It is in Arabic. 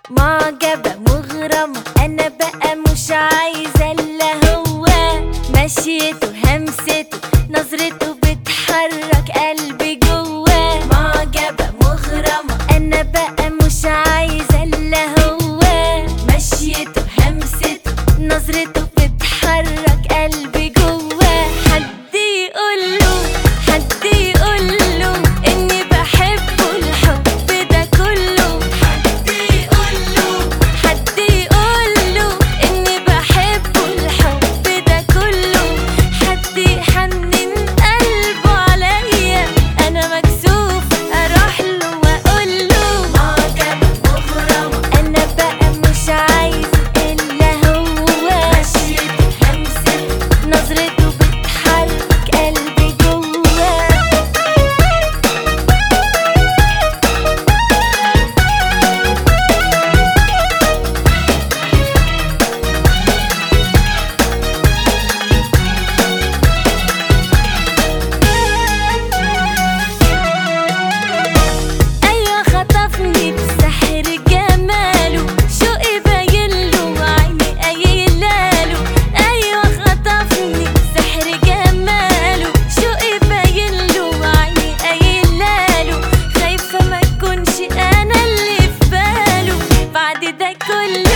معجبة مغرمة، أنا بقى مش عايزة إلا هو. مشيته همسته نظرته بتحرك قلبي جواه. معجبة مغرمة، أنا بقى مش عايزة إلا هو. مشيته همسته نظرته بتحرك قلبي جواه. حد يقوله، حد يقوله إني بحبه الحب ده كله. حد يقوله، حد يقوله إني بحبه الحب ده كله. حد يحنن قلبه عليا، أنا مكسوفة أروح له وأقوله. معجبة مغرمة، أنا بقى مش عايزة إلا هو. مشيته همسته نظرته بتحرك قلبي جواه. أيوة خطفني بسحر جماله، شوقي باينله وعيني قايلاله. أيوة خطفني بسحر جماله، شوقي باينله وعيني قايلاله. خايفة ما تكونش أنا اللي في باله بعد ده كله.